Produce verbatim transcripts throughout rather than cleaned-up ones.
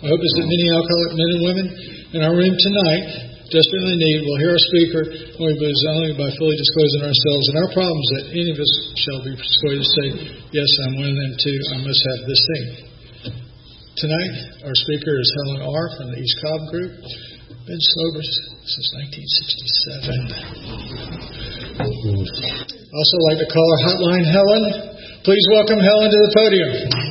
My hope is that many alcoholic men and women in our room tonight, desperately in need, will hear our speaker, and we believe only by fully disclosing ourselves and our problems that any of us shall be persuaded to say, yes, I'm one of them too. I must have this thing. Tonight, our speaker is Helen R. from the East Cobb Group. Been sober since nineteen sixty-seven. Also like to call our hotline Helen. Please welcome Helen to the podium.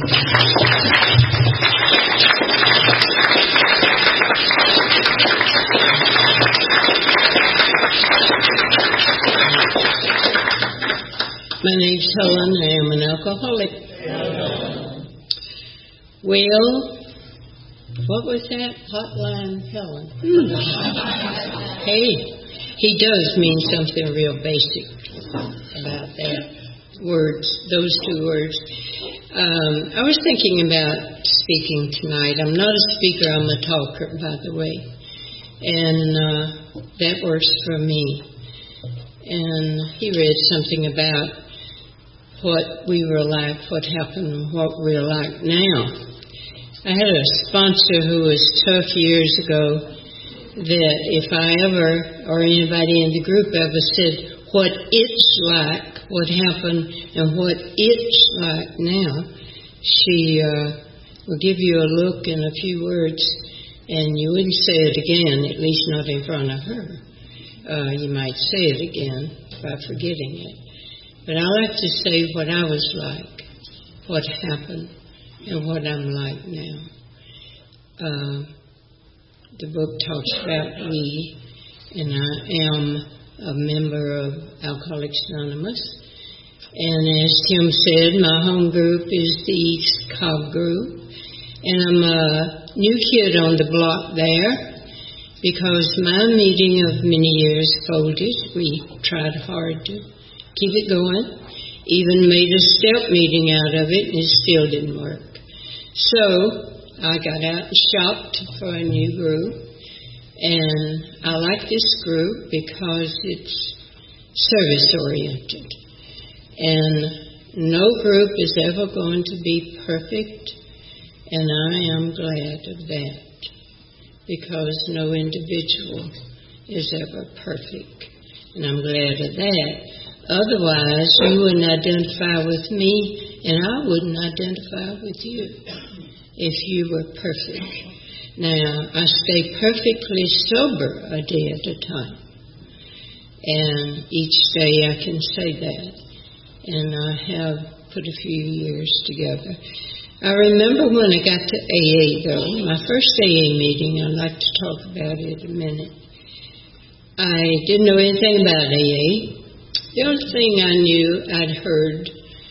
My name's Helen. I am an alcoholic. Well, what was that? Hotline Helen. Hmm. Hey, he does mean something real basic about that. Words, those two words. Um, I was thinking about speaking tonight. I'm not a speaker, I'm a talker, by the way. And uh, that works for me. And he read something about what we were like, what happened, and what we're like now. I had a sponsor who was tough years ago that if I ever, or anybody in the group ever said what it's like, what happened, and what it's like now, she uh, would give you a look and a few words, and you wouldn't say it again, at least not in front of her. Uh, you might say it again by forgetting it. But I like to say what I was like, what happened, and what I'm like now. Uh, the book talks about me, and I am a member of Alcoholics Anonymous. And as Tim said, my home group is the East Cobb Group. And I'm a new kid on the block there because my meeting of many years folded. We tried hard to keep it going, even made a step meeting out of it, and it still didn't work. So I got out and shopped for a new group, and I like this group because it's service-oriented. And no group is ever going to be perfect, and I am glad of that, because no individual is ever perfect, and I'm glad of that. Otherwise, you wouldn't identify with me, and I wouldn't identify with you if you were perfect. Now, I stay perfectly sober a day at a time. And each day I can say that. And I have put a few years together. I remember when I got to A A, though, my first A A meeting, I'd like to talk about it a minute. I didn't know anything about A A. The only thing I knew I'd heard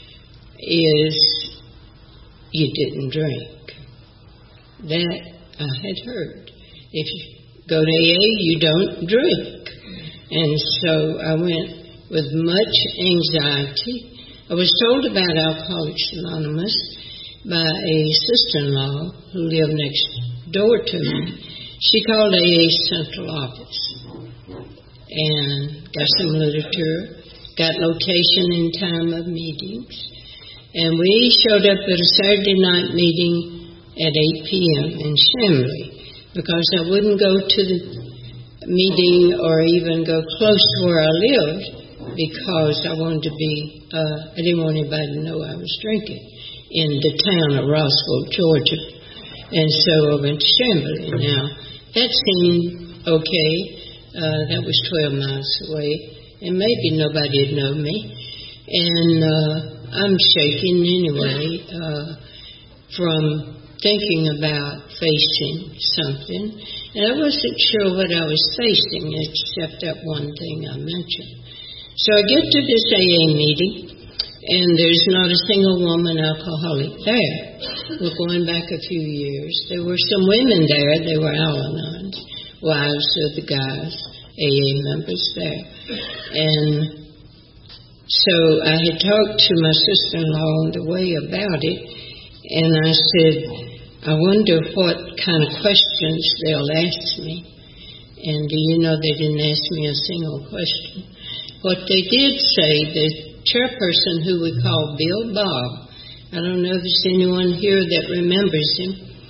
is you didn't drink. That I had heard. If you go to A A, you don't drink. And so I went with much anxiety. I was told about Alcoholics Anonymous by a sister-in-law who lived next door to me. She called A A Central Office and got some literature, got location and time of meetings. And we showed up at a Saturday night meeting at eight p.m. in Chambly because I wouldn't go to the meeting or even go close to where I lived because I wanted to be, uh, I didn't want anybody to know I was drinking in the town of Rossville, Georgia. And so I went to Chambly. Now, that seemed okay. Uh, that was twelve miles away, and maybe nobody'd know me. And uh, I'm shaking anyway uh, from thinking about facing something. And I wasn't sure what I was facing except that one thing I mentioned. So I get to this A A meeting, and there's not a single woman alcoholic there. We're going back a few years. There were some women there. They were Al-Anons, wives of the guys, A A members there. And so I had talked to my sister-in-law on the way about it, and I said, I wonder what kind of questions they'll ask me. And do you know they didn't ask me a single question? What they did say, the chairperson who we call Bill Bob, I don't know if there's anyone here that remembers him.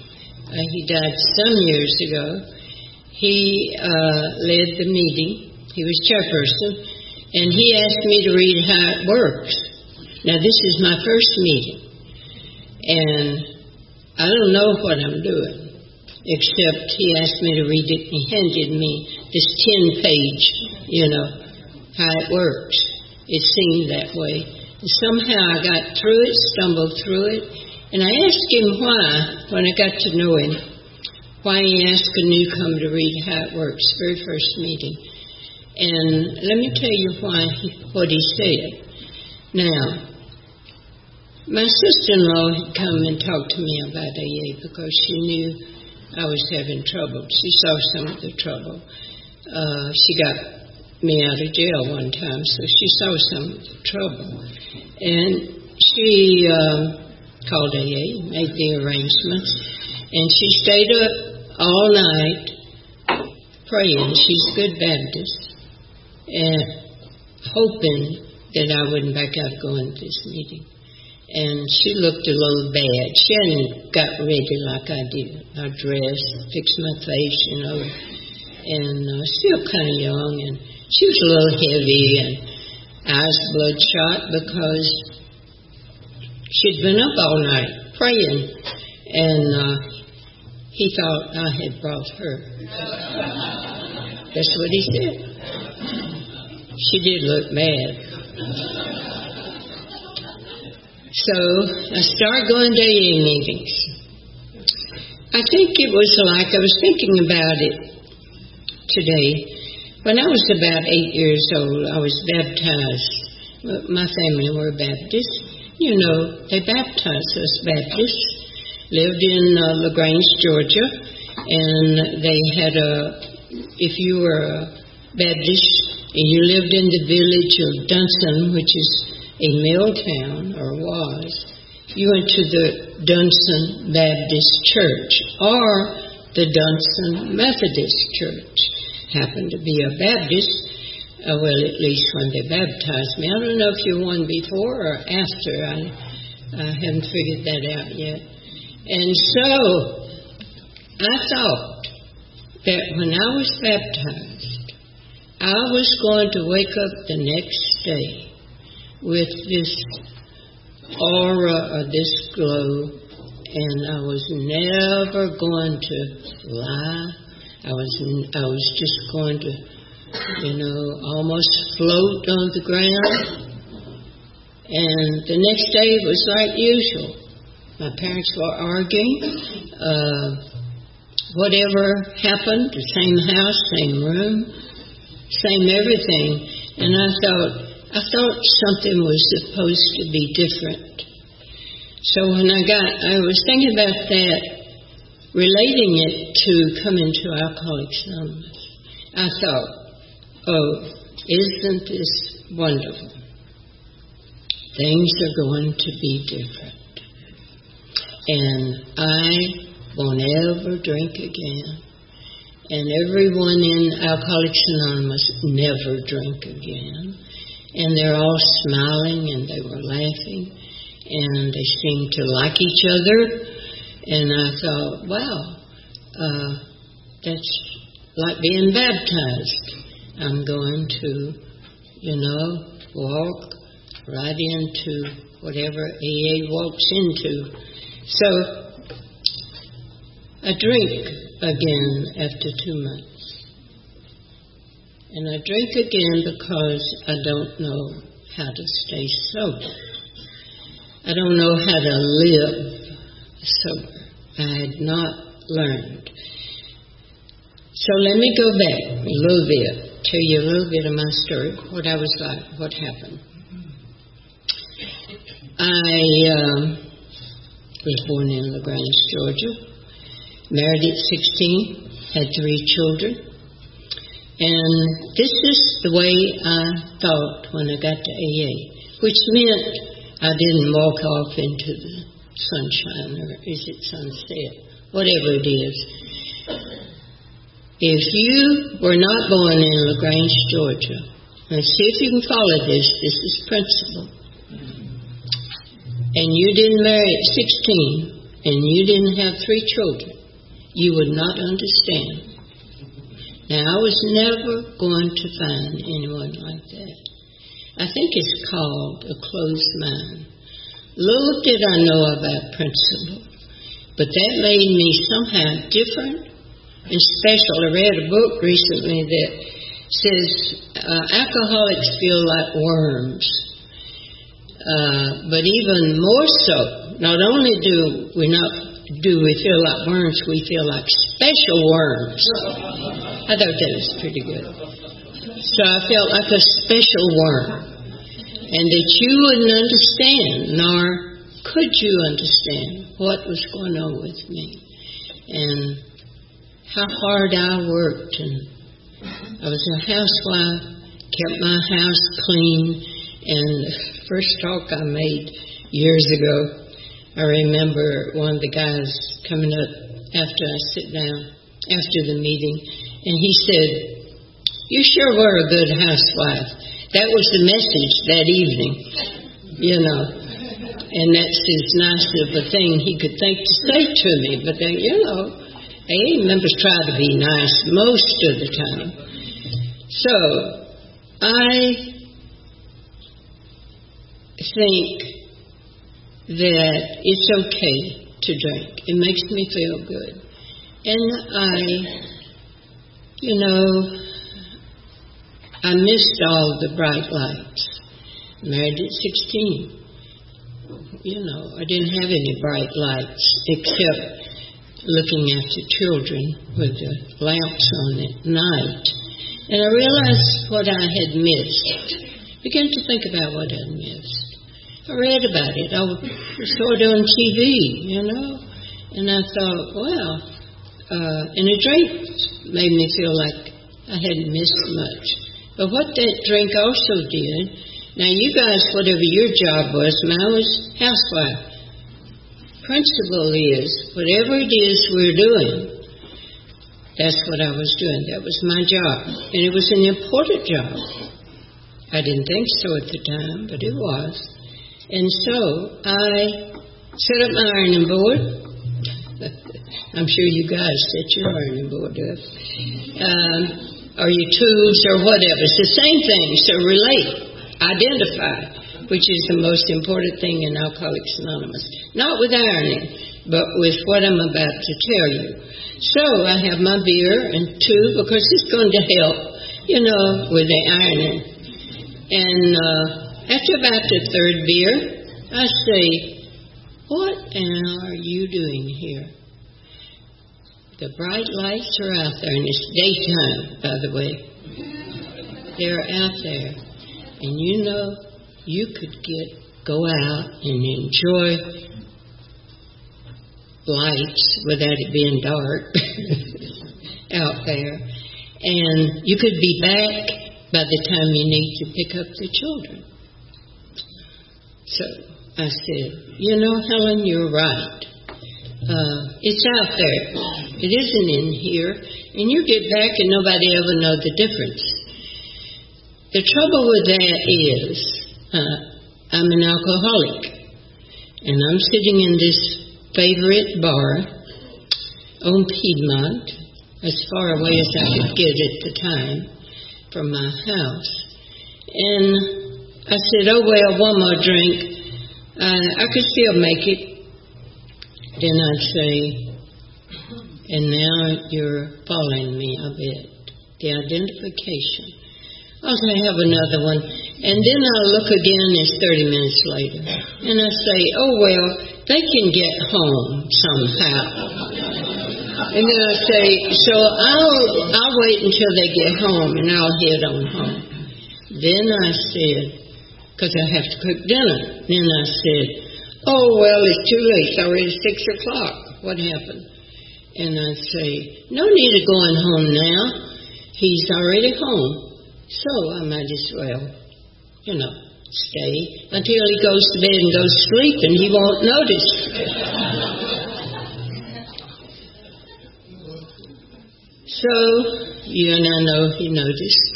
uh, he died some years ago. He uh, led the meeting. He was chairperson, and he asked me to read how it works. Now, this is my first meeting, and I don't know what I'm doing, except he asked me to read it. He handed me this ten-page, you know, how it works. It seemed that way. And somehow I got through it, stumbled through it, and I asked him why, when I got to know him, why he asked a newcomer to read how it works, very first meeting. And let me tell you why what he said. Now, my sister-in-law had come and talked to me about A A because she knew I was having trouble. She saw some of the trouble. Uh, she got me out of jail one time, so she saw some of the trouble. And she uh, called A A, made the arrangements, and she stayed up all night praying. She's a good Baptist, and hoping that I wouldn't back out going to this meeting. And she looked a little bad. She hadn't got ready like I did. I dressed, fixed my face, you know, and uh, still kind of young. And she was a little heavy and eyes bloodshot because she'd been up all night praying. And uh, he thought I had brought her. That's what he said. She did look bad. So I started going to A A meetings. I think it was like, I was thinking about it today. When I was about eight years old, I was baptized. My family were Baptists. You know, they baptized us Baptists. Lived in uh, LaGrange, Georgia. And they had a, if you were a Baptist and you lived in the village of Dunson, which is a mill town, or was, you went to the Dunson Baptist Church or the Dunson Methodist Church. Happened to be a Baptist, uh, well, at least when they baptized me. I don't know if you're one before or after. I, I haven't figured that out yet. And so I thought that when I was baptized, I was going to wake up the next day with this aura or this glow, and I was never going to lie. I was I was just going to, you know, almost float on the ground. And the next day was like usual. My parents were arguing. Uh, whatever happened, the same house, same room, same everything. And I thought, I thought something was supposed to be different. So when I got, I was thinking about that, relating it to coming to Alcoholics Anonymous. I thought, oh, isn't this wonderful? Things are going to be different. And I won't ever drink again. And everyone in Alcoholics Anonymous never drink again. And they're all smiling, and they were laughing, and they seemed to like each other. And I thought, wow, uh, that's like being baptized. I'm going to, you know, walk right into whatever A A walks into. So I drink again after two months. And I drink again because I don't know how to stay sober. I don't know how to live sober. I had not learned. So let me go back a little bit, tell you a little bit of my story, what I was like, what happened. I um, was born in LaGrange, Georgia, married at sixteen, had three children. And this is the way I thought when I got to A A, which meant I didn't walk off into the sunshine, or is it sunset, whatever it is. If you were not born in LaGrange, Georgia, and see if you can follow this, this is principle, and you didn't marry at sixteen, and you didn't have three children, you would not understand. Now, I was never going to find anyone like that. I think it's called a closed mind. Little did I know about principle, but that made me somehow different and special. I read a book recently that says uh, alcoholics feel like worms. Uh, but even more so, not only do we not do we feel like worms, we feel like special worms. I thought that was pretty good. So I felt like a special worm. And that you wouldn't understand, nor could you understand what was going on with me. And how hard I worked. And I was a housewife, kept my house clean. And the first talk I made years ago, I remember one of the guys coming up after I sit down, after the meeting, and he said, "You sure were a good housewife." That was the message that evening, you know. And that's as nice of a thing he could think to say to me. But then, you know, A A members try to be nice most of the time. So, I think that it's okay to drink. It makes me feel good. And I, you know, I missed all the bright lights. Married at sixteen. You know, I didn't have any bright lights except looking after children with the lamps on at night. And I realized what I had missed. Began to think about what I'd missed. I read about it. I saw it on T V, you know. And I thought, well, uh, and a drink made me feel like I hadn't missed much. But what that drink also did, now you guys, whatever your job was, mine was housewife. Principle is, whatever it is we're doing, that's what I was doing. That was my job. And it was an important job. I didn't think so at the time, but it was. And so I set up my ironing board. I'm sure you guys set your ironing board up. Um, or your tubes or whatever. It's the same thing. So relate, identify, which is the most important thing in Alcoholics Anonymous. Not with ironing, but with what I'm about to tell you. So I have my beer and tube because it's going to help, you know, with the ironing. And uh, after about the third beer, I say, what are you doing here? The bright lights are out there, and it's daytime, by the way. They're out there. And you know, you could get go out and enjoy lights without it being dark out there. And you could be back by the time you need to pick up the children. So I said, you know, Helen, you're right. Uh, it's out there. It isn't in here. And you get back and nobody ever know the difference. The trouble with that is uh, I'm an alcoholic. And I'm sitting in this favorite bar on Piedmont, as far away as I could get at the time from my house. And I said, oh, well, one more drink. Uh, I could still make it. Then I'd say, and now you're following me a bit. The identification. I'll say, have another one. And then I'll look again, it's thirty minutes later. And I say, oh, well, they can get home somehow. And then I say, so I'll, I'll wait until they get home and I'll head on home. Then I said, because I have to cook dinner. Then I said, oh, well, it's too late. It's already six o'clock. What happened? And I say, no need of going home now. He's already home. So I might as well, you know, stay until he goes to bed and goes to sleep and he won't notice. So, you and I know he noticed.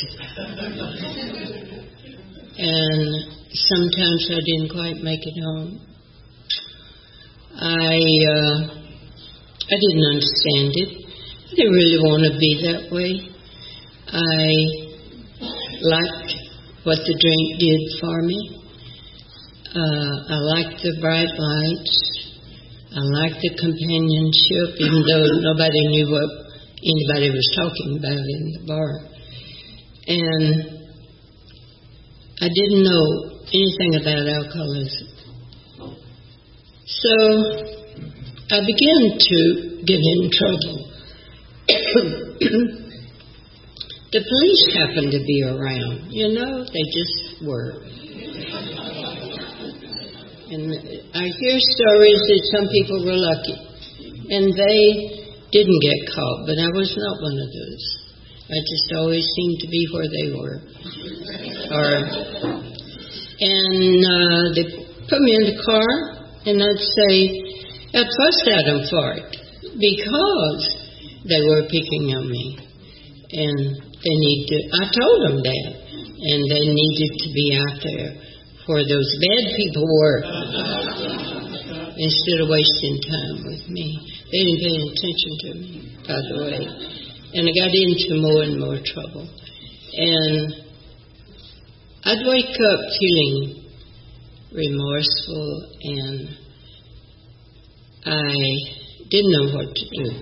And sometimes I didn't quite make it home. I uh, I didn't understand it. I didn't really want to be that way. I liked what the drink did for me. Uh, I liked the bright lights. I liked the companionship, even though nobody knew what anybody was talking about in the bar. And I didn't know anything about alcoholism. So I began to get in trouble. The police happened to be around. You know, they just were. And I hear stories that some people were lucky, and they didn't get caught, but I was not one of those. I just always seemed to be where they were. Or, and uh, they put me in the car, and I'd say, I'd fuss at them for it, because they were picking on me. And they need to, I told them that, and they needed to be out there where those bad people were, instead of wasting time with me. They didn't pay attention to me, by the way. And I got into more and more trouble. And I'd wake up feeling remorseful, and I didn't know what to do.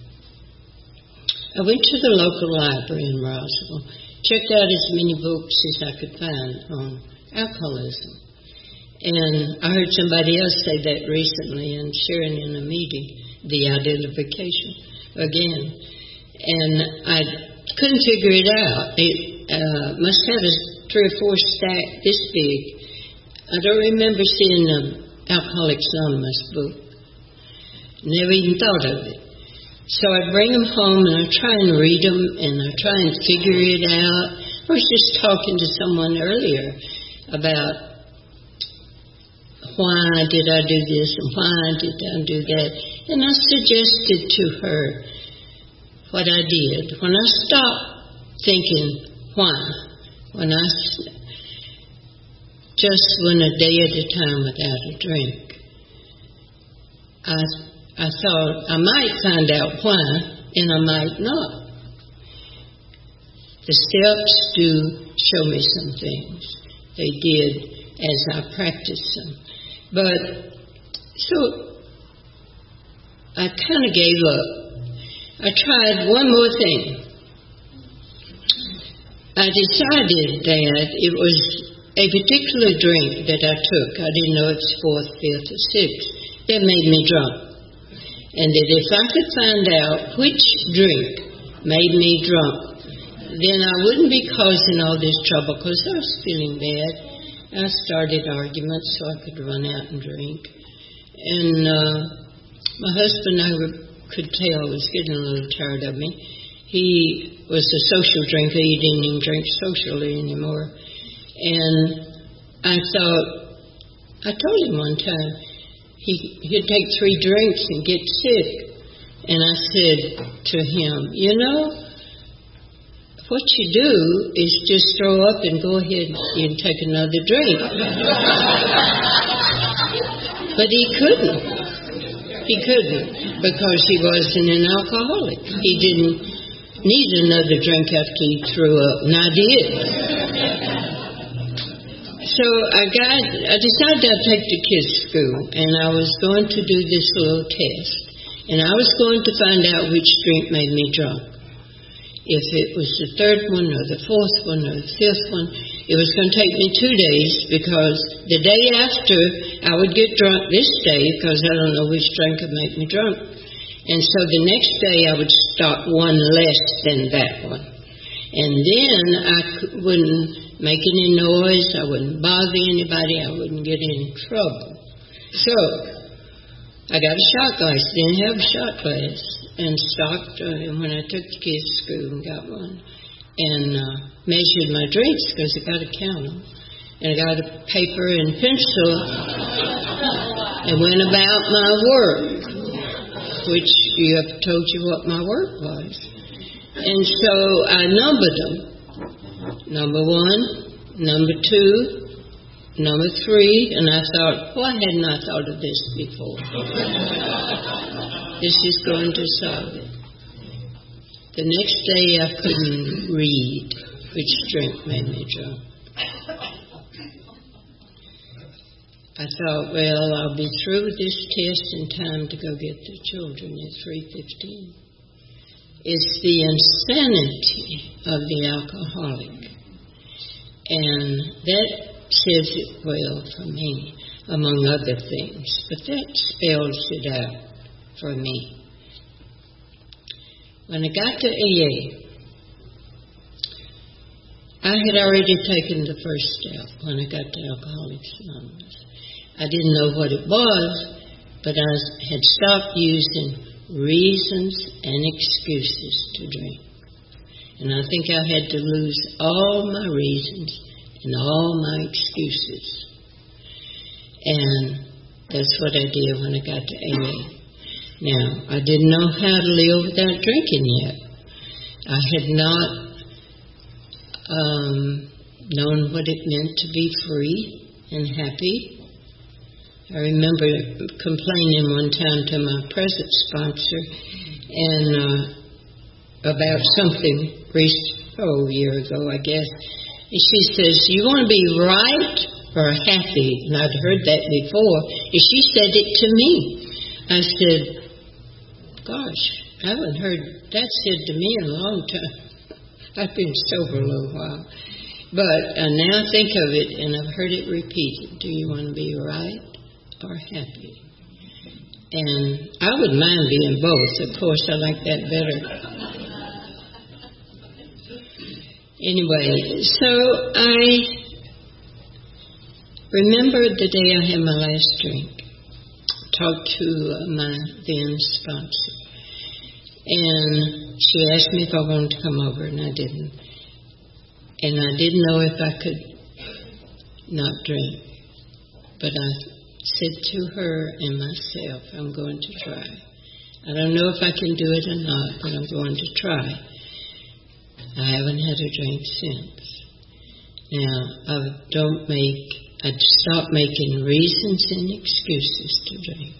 I went to the local library in Roswell, checked out as many books as I could find on alcoholism. And I heard somebody else say that recently and sharing in a meeting, the identification again. And I couldn't figure it out. It uh, must have a three or four stack this big. I don't remember seeing the Alcoholics Anonymous book. Never even thought of it. So I bring them home and I try and read them and I try and figure it out. I was just talking to someone earlier about why did I do this and why did I do that. And I suggested to her what I did. When I stopped thinking why, when I just went a day at a time without a drink, I I thought I might find out why, and I might not. The steps do show me some things. They did as I practiced them. But, so, I kind of gave up. I tried one more thing. I decided that it was a particular drink that I took. I didn't know it was fourth, fifth, or sixth. That made me drunk. And that if I could find out which drink made me drunk, then I wouldn't be causing all this trouble, because I was feeling bad. I started arguments so I could run out and drink. And uh, my husband, I could tell, was getting a little tired of me. He was a social drinker. He didn't even drink socially anymore. And I thought, I told him one time, He, he'd take three drinks and get sick. And I said to him, you know, what you do is just throw up and go ahead and take another drink. But he couldn't. He couldn't, because he wasn't an alcoholic. He didn't need another drink after he threw up, and I did. So I got, I decided I'd take the kids to school, and I was going to do this little test, and I was going to find out which drink made me drunk. If it was the third one, or the fourth one, or the fifth one, it was going to take me two days, because the day after I would get drunk this day, because I don't know which drink would make me drunk. And so the next day I would stop one less than that one. And then I wouldn't make any noise, I wouldn't bother anybody, I wouldn't get in trouble. So, I got a shot glass, didn't have a shot glass, and stopped uh, when I took the kids to school and got one, and uh, measured my drinks, because I got to count them. And I got a paper and pencil and went about my work, which you have told you what my work was. And so I numbered them. Number one, number two, number three, and I thought, why hadn't I thought of this before? This is going to solve it. The next day I couldn't read, which drink made me drunk. I thought, well, I'll be through with this test in time to go get the children at three fifteen. It's the insanity of the alcoholic. And that says it well for me, among other things. But that spells it out for me. When I got to A A, I had already taken the first step when I got to Alcoholics Anonymous. I didn't know what it was, but I had stopped using reasons and excuses to drink. And I think I had to lose all my reasons and all my excuses. And that's what I did when I got to A A. Now, I didn't know how to live without drinking yet. I had not um, known what it meant to be free and happy. I remember complaining one time to my present sponsor and uh, about something reached, oh, a year ago, I guess. And she says, you want to be right or happy? And I'd heard that before. And she said it to me. I said, gosh, I haven't heard that said to me in a long time. I've been sober a little while. But I now think of it, and I've heard it repeated. Do you want to be right or happy? And I would mind being both. Of course, I like that better. Anyway, so I remembered the day I had my last drink. Talked to my then sponsor. And she asked me if I wanted to come over, and I didn't. And I didn't know if I could not drink. But I said to her and myself, I'm going to try. I don't know if I can do it or not, but I'm going to try. I haven't had a drink since. Now, I don't make, I'd stop making reasons and excuses to drink.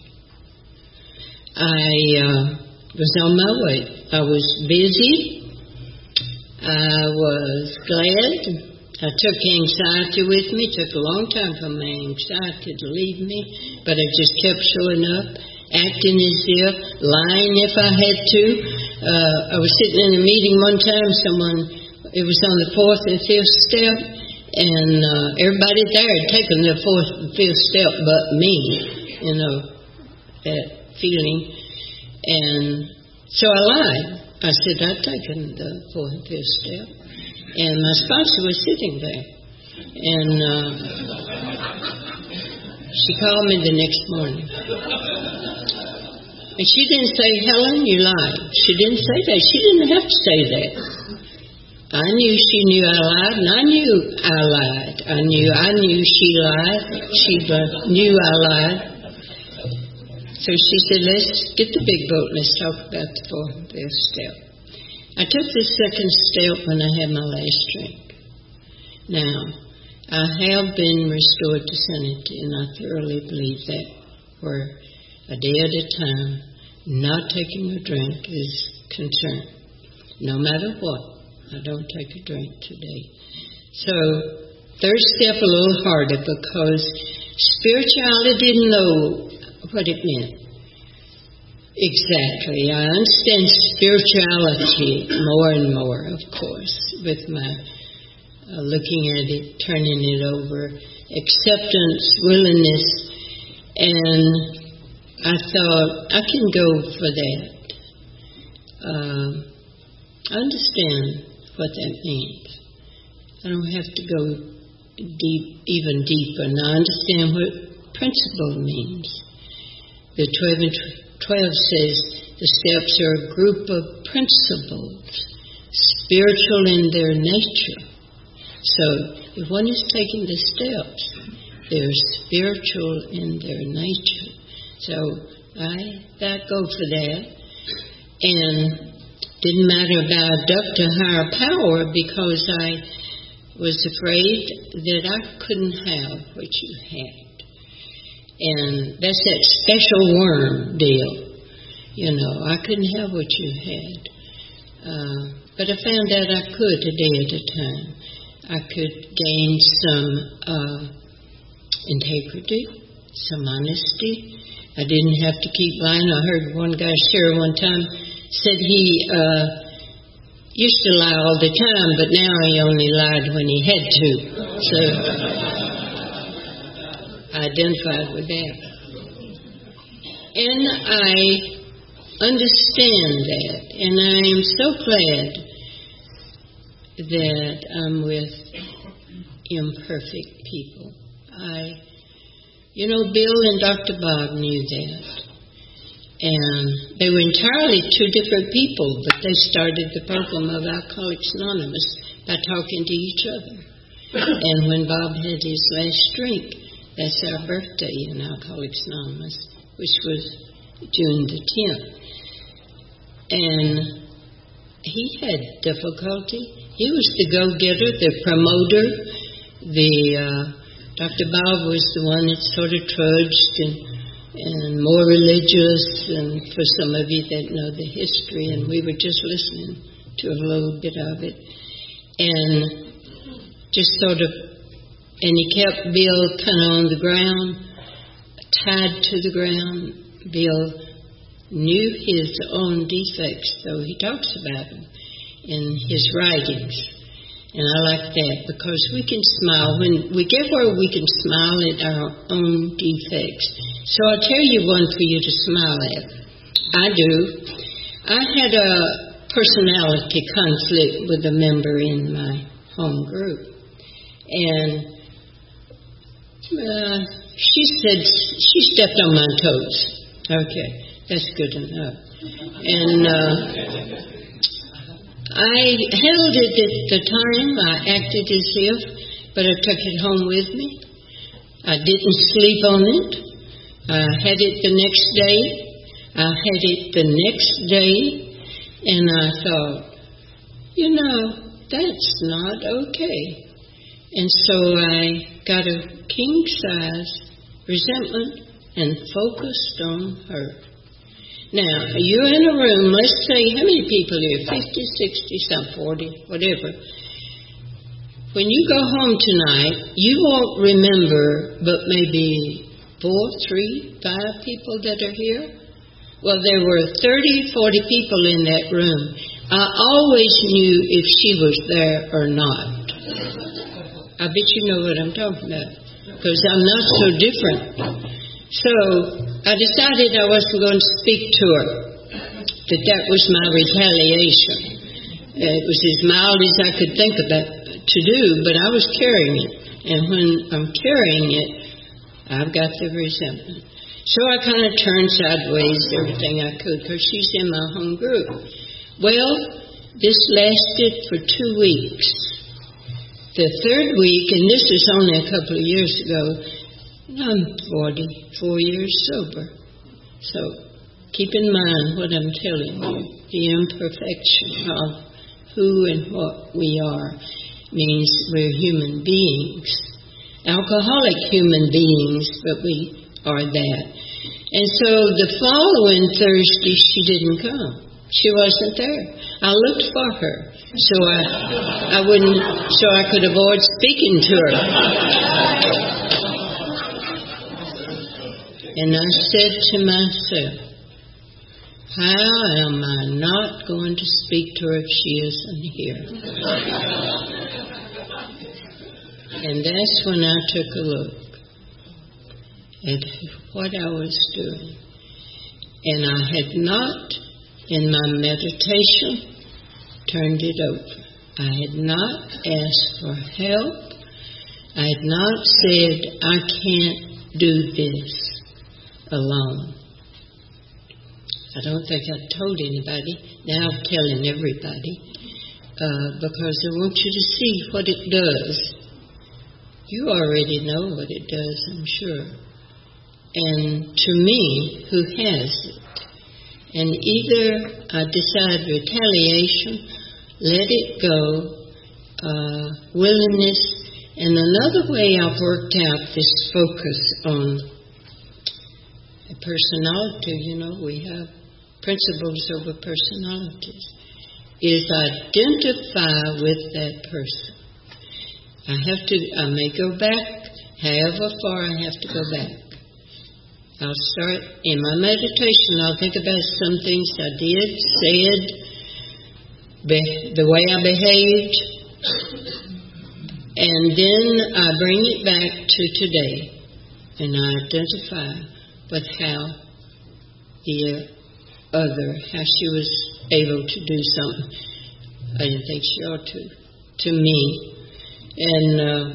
I uh, was on my way. I was busy. I was glad. I took anxiety with me. It took a long time for my anxiety to leave me, but I just kept showing up, acting as if, lying if I had to. Uh, I was sitting in a meeting one time, someone, it was on the fourth and fifth step, and uh, everybody there had taken the fourth and fifth step but me, you know, that feeling. And so I lied. I said I'd taken the fourth and fifth step. And my sponsor was sitting there. And uh, she called me the next morning. And she didn't say, Helen, you lied. She didn't say that. She didn't have to say that. I knew she knew I lied, and I knew I lied. I knew I knew she lied. She uh, knew I lied. So she said, let's get the big boat. Let's talk about the fourth and fifth step. I took the second step when I had my last drink. Now, I have been restored to sanity, and I thoroughly believe that. Where a day at a time, not taking a drink is concerned. No matter what, I don't take a drink today. So, third step a little harder because spirituality didn't know what it meant. Exactly. I understand spirituality more and more, of course, with my uh, looking at it, turning it over, acceptance, willingness, and I thought, I can go for that. Uh, I understand what that means. I don't have to go deep, even deeper, and I understand what principle means. The twelve and twelve says the steps are a group of principles, spiritual in their nature. So if one is taking the steps, they're spiritual in their nature. So I, I go for that. And didn't matter about abduct a higher power because I was afraid that I couldn't have what you had. And that's that special worm deal. You know, I couldn't have what you had. Uh, but I found out I could a day at a time. I could gain some uh, integrity, some honesty. I didn't have to keep lying. I heard one guy share one time, said he uh, used to lie all the time, but now he only lied when he had to. So I identified with that. And I understand that, and I am so glad that I'm with imperfect people. I, you know, Bill and Doctor Bob knew that. And they were entirely two different people, but they started the program of Alcoholics Anonymous by talking to each other. And when Bob had his last drink, that's our birthday in Alcoholics Anonymous, which was June the tenth. And he had difficulty. He was the go-getter, the promoter. The uh, Doctor Bob was the one that sort of trudged and, and more religious, and for some of you that know the history, and we were just listening to a little bit of it. And just sort of, and he kept Bill kind of on the ground, tied to the ground. Bill knew his own defects, though he talks about them in his writings. And I like that, because we can smile. When we get where we can smile at our own defects. So I'll tell you one for you to smile at. I do. I had a personality conflict with a member in my home group. And uh, she said, she stepped on my toes. Okay, that's good enough. And uh, I held it at the time. I acted as if, but I took it home with me. I didn't sleep on it. I had it the next day. I had it the next day. And I thought, you know, that's not okay. And so I got a king-size resentment and focused on her. Now, you're in a room, let's say, how many people here? fifty, sixty, some forty, whatever. When you go home tonight, you won't remember but maybe four, three, five people that are here. Well, there were thirty, forty people in that room. I always knew if she was there or not. I bet you know what I'm talking about, because I'm not so different. So I decided I wasn't going to speak to her, that that was my retaliation. It was as mild as I could think about to do, but I was carrying it. And when I'm carrying it, I've got the resentment. So I kind of turned sideways, everything I could, because she's in my home group. Well, this lasted for two weeks. The third week, and this is only a couple of years ago, I'm forty-four years sober. So keep in mind what I'm telling you. The imperfection of who and what we are means we're human beings. Alcoholic human beings, but we are that. And so the following Thursday, she didn't come. She wasn't there. I looked for her, so I, I wouldn't, so I could avoid speaking to her. And I said to myself, how am I not going to speak to her if she isn't here? And that's when I took a look at what I was doing. And I had not, in my meditation, turned it over. I had not asked for help. I had not said, I can't do this alone. I don't think I've told anybody. Now I'm telling everybody, uh, because I want you to see what it does. You already know what it does, I'm sure. And to me, who has it? And either I decide retaliation, let it go, uh, willingness. And another way I've worked out this focus on a personality, you know, we have principles over personalities, is identify with that person. I have to, I may go back, however far I have to go back. I'll start in my meditation, I'll think about some things I did, said, be, the way I behaved, and then I bring it back to today, and I identify with how the other, how she was able to do something I didn't think she ought to, to me. And uh,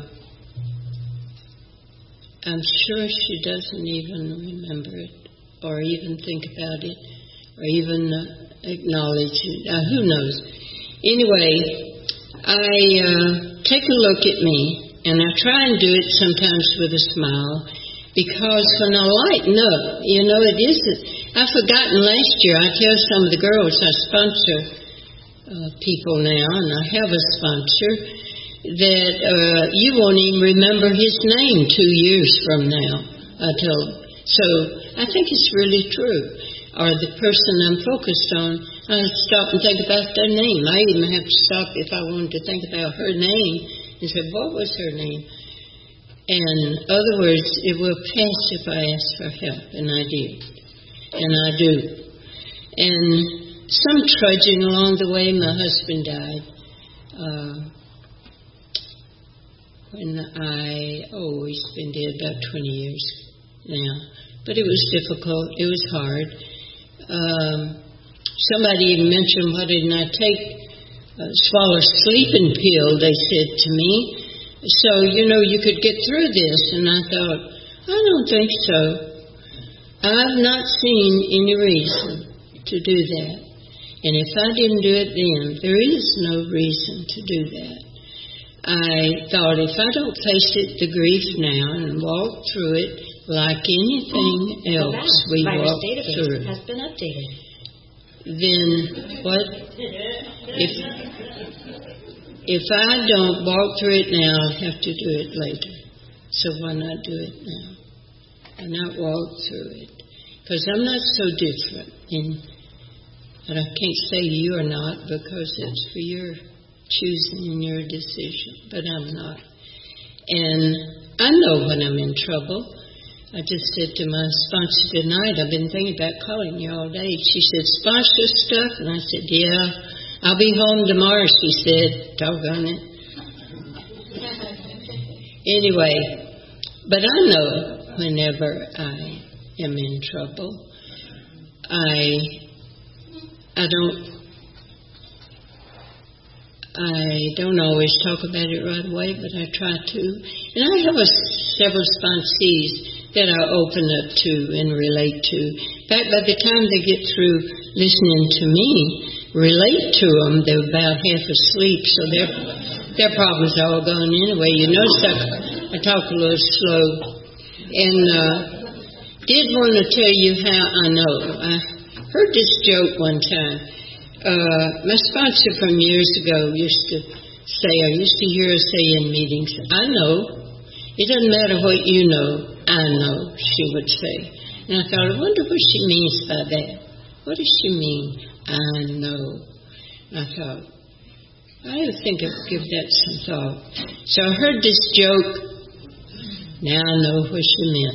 I'm sure she doesn't even remember it, or even think about it, or even uh, acknowledge it. Uh, who knows? Anyway, I uh, take a look at me, and I try and do it sometimes with a smile, because when I lighten up, you know, it isn't. I've forgotten last year, I tell some of the girls I sponsor uh, people now, and I have a sponsor, that uh, you won't even remember his name two years from now, I told him. So I think it's really true. Or the person I'm focused on, I stop and think about their name. I even have to stop if I wanted to think about her name and say, what was her name? And in other words, it will pass if I ask for help, and I did. And I do. And some trudging along the way, my husband died. Uh, when I, oh, he's been dead about twenty years now. But it was difficult. It was hard. Um, somebody even mentioned, why didn't I take, uh, swallow a sleeping pill, they said to me. So, you know, you could get through this. And I thought, I don't think so. I've not seen any reason to do that. And if I didn't do it then, there is no reason to do that. I thought, if I don't face it, the grief now, and walk through it like anything else well, we Virus walk database through, has been updated. Then what? If if I don't walk through it now, I'll have to do it later. So why not do it now? Why not walk through it? Because I'm not so different, in, and I can't say you are not, because it's for your choosing and your decision. But I'm not, and I know when I'm in trouble. I just said to my sponsor tonight, I've been thinking about calling you all day. She said, sponsor stuff? And I said, yeah, I'll be home tomorrow, she said. Doggone it. Anyway, but I know whenever I am in trouble, I, I don't, I don't always talk about it right away, but I try to. And I have a, several sponsees that I open up to and relate to. In fact, by the time they get through listening to me relate to them, they're about half asleep, so their their problems are all gone anyway. You notice I, I talk a little slow. And uh, did want to tell you how I know. I heard this joke one time. Uh, my sponsor from years ago used to say, I used to hear her say in meetings, I know. It doesn't matter what you know, I know, she would say. And I thought, I wonder what she means by that. What does she mean, I know? And I thought, I think I'll give that some thought. So I heard this joke. Now I know what she meant.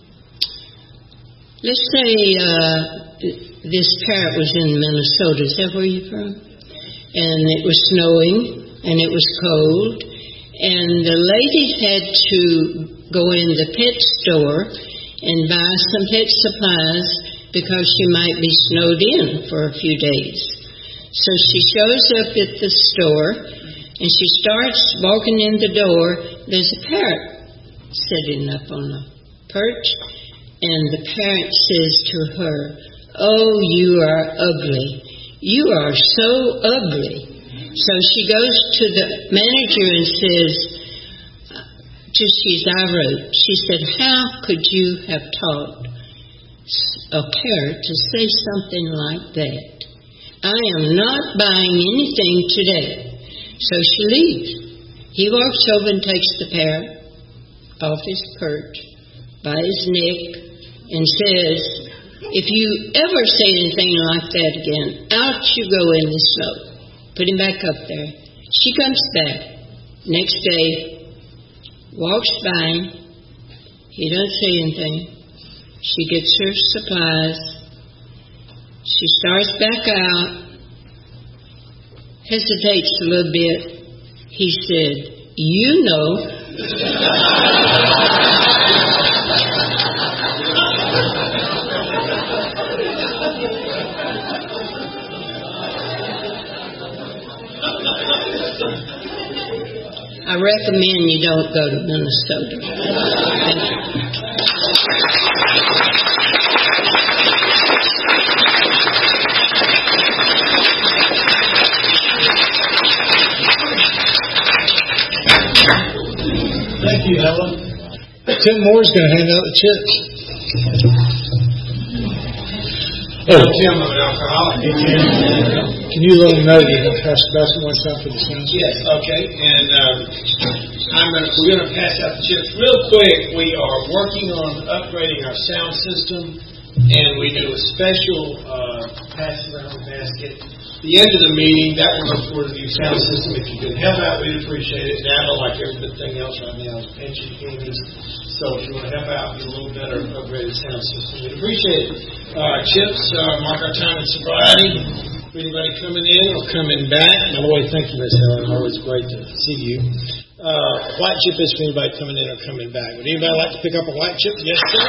Let's say uh, this parrot was in Minnesota. Is that where you're from? And it was snowing, and it was cold. And the lady had to go in the pet store and buy some pet supplies because she might be snowed in for a few days. So she shows up at the store and she starts walking in the door. There's a parrot sitting up on a perch, and the parrot says to her, oh, you are ugly. You are so ugly. So she goes to the manager and says, just she's irate, she said, how could you have taught a parrot to say something like that? I am not buying anything today. So she leaves. He walks over and takes the parrot off his perch by his neck and says, if you ever say anything like that again, out you go in the smoke. Put him back up there. She comes back. Next day, walks by him. He doesn't say anything. She gets her supplies. She starts back out. Hesitates a little bit. He said, you know. I recommend you don't go to Minnesota. Thank you, Helen. Tim Moore's going to hand out the checks. Oh, Tim, I'm an alcoholic. Can you let them know you're going to pass the basket one time for the sound? Yes, okay. And um, I'm gonna, we're going to pass out the chips real quick. We are working on upgrading our sound system, and we do a special uh, pass around basket. The end of the meeting, that will look for the new sound system. If you could help out, we'd appreciate it. Now, like everything else right now, is pension payments. So if you want to help out, get a little better upgraded sound system, we'd appreciate it. Uh, chips, uh, mark our time in sobriety. Anybody coming in or coming back? By the way, thank you, Miss Helen. Always great to see you. Uh, white chip is for anybody coming in or coming back. Would anybody like to pick up a white chip? Yes, sir.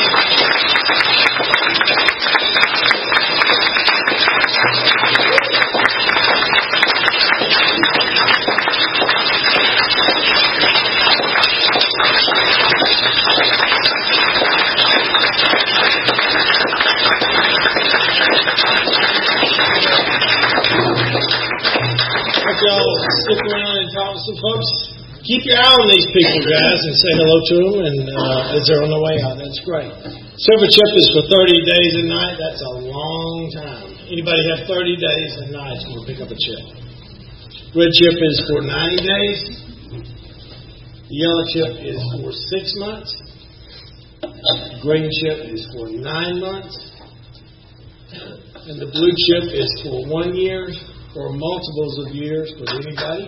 Y'all stick around and talk to some folks. Keep your eye on these people, guys, and say hello to them. And uh, as they're on their way out, that's great. Silver chip is for thirty days and nights. That's a long time. Anybody have thirty days and nights when we pick up a chip? Red chip is for ninety days. The yellow chip is for six months. Green chip is for nine months. And the blue chip is for one year. Or multiples of years with anybody.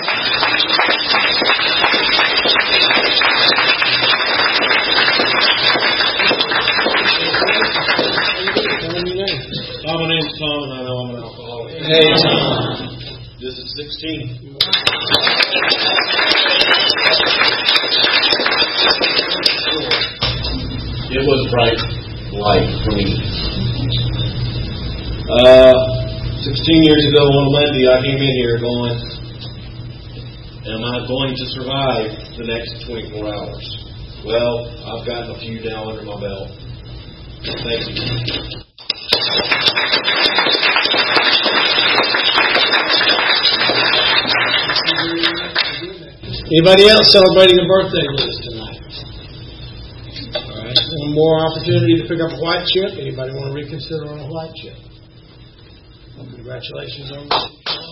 Tell me your name. Hi, my name's Tom, and I know I'm an alcoholic. Hey, Tom. This is sixteen. It was bright light for me. Uh... Sixteen years ago on Monday, I came in here going, am I going to survive the next twenty-four hours? Well, I've gotten a few now under my belt. Thank you. Anybody else celebrating a birthday with us tonight? All right. One more opportunity to pick up a white chip. Anybody want to reconsider on a white chip? Congratulations on this.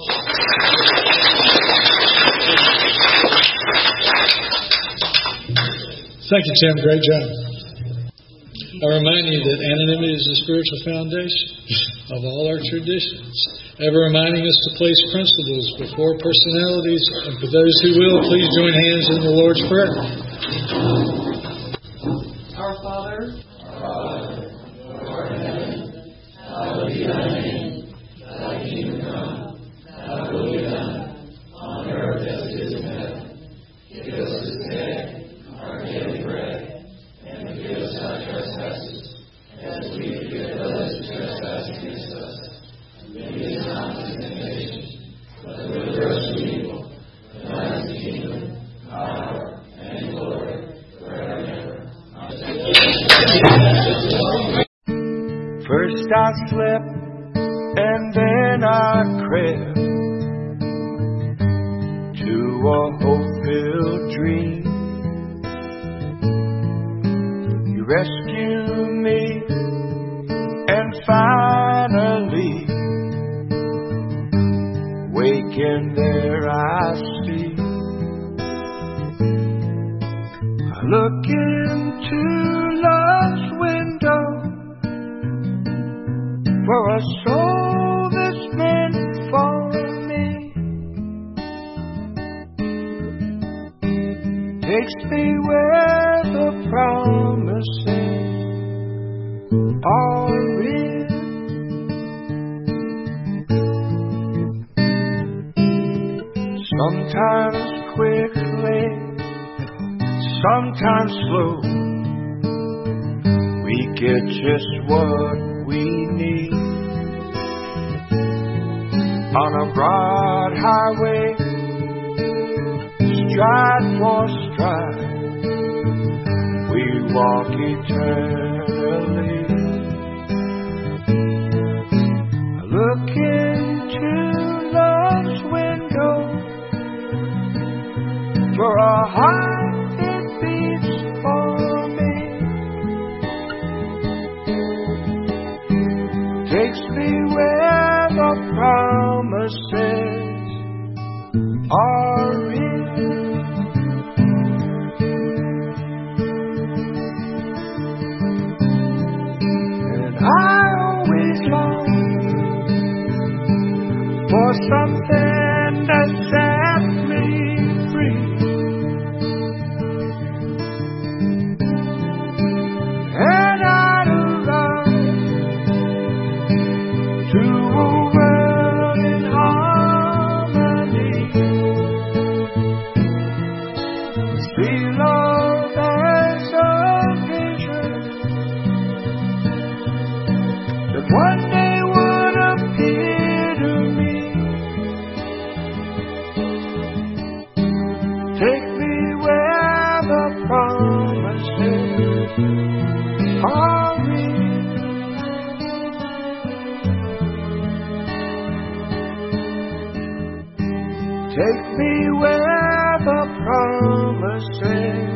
Thank you, Tim. Great job. I remind you that anonymity is the spiritual foundation of all our traditions, ever reminding us to place principles before personalities. And for those who will, please join hands in the Lord's Prayer. Our Father, our Father, who art in heaven, hallowed be thy name. Thy kingdom come, thy will be done, on earth as it is in heaven. Give us this day our daily bread, and forgive us our trespasses, as we forgive those who trespass against us. And lead us not into temptation, but deliver us from evil. For thine is the kingdom, power, and glory, forever and ever. Amen. First I slept, and then I crept to a hope-filled dream. You rescued me, and finally wake and there I see. I look into love's window for a soul that's meant for me. Takes me where the promises are real. Sometimes quickly, sometimes slow, we get just what we need. On a broad highway, stride for stride, we walk eternally. I look into love's window for a heart that beats for me. Takes me where the promises are real. And I always long for something that sets me free. And I'd love to a world in harmony. See love as a vision that one day would appear to me. Take me where the promises are real. Take me where the promises